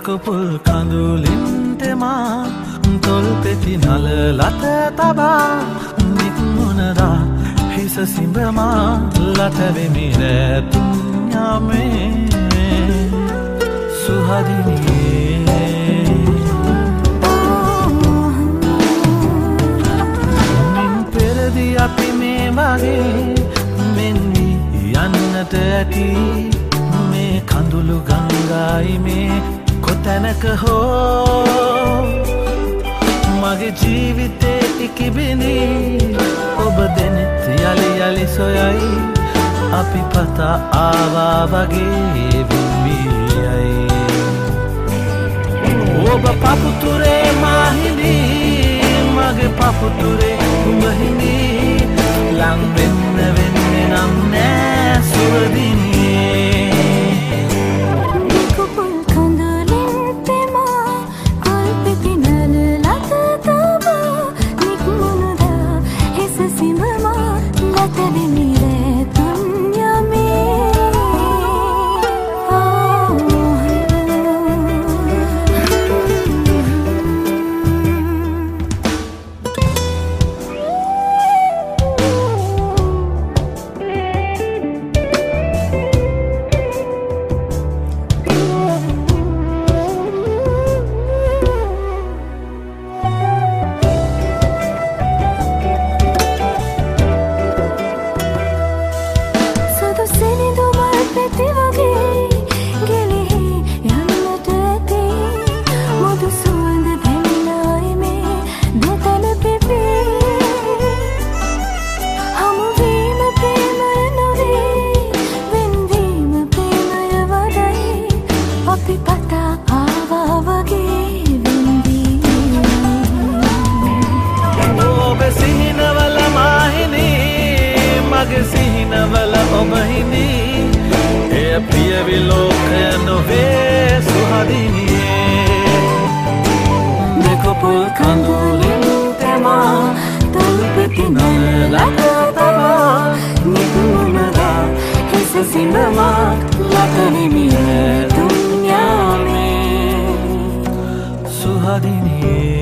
දෙකොපුල් කඳුලින් තෙමා තොල් පෙති නල ලත තබා නික්මුණදා හිස සිඹමා ලතවෙමි රැතුම් යමේ සුහදිනියේ මින් පෙරදි අපි මේ වගේ මෙන්වි යන්නට ඇති මේ කඳුළු ගංගායි මේ කොතැනක හෝ මගේ ජීවිතේ ඉකිබිනි ඔබ දෙනෙත් යලි යලි සොයයි අපි පතා ආවා වගේ විම්බියයි ඔබ පපුතුරේ මාහිනි මගේ පපුතුරේ උඹහිනි ලං වෙන්න වෙන්නේ නම් නෑ සුවදිනියේ සිහිනවල ඔබහිනි එය ප්‍රිය විලෝකය නොවේ සුහදිනියේ දෙකොපුල් කඳුලින් තෙමා තොල්පෙති නලලක තබා නිකුණදා හිස සිඹමා ලතනිමි රැතුම් යාමේ සුහදිනියේ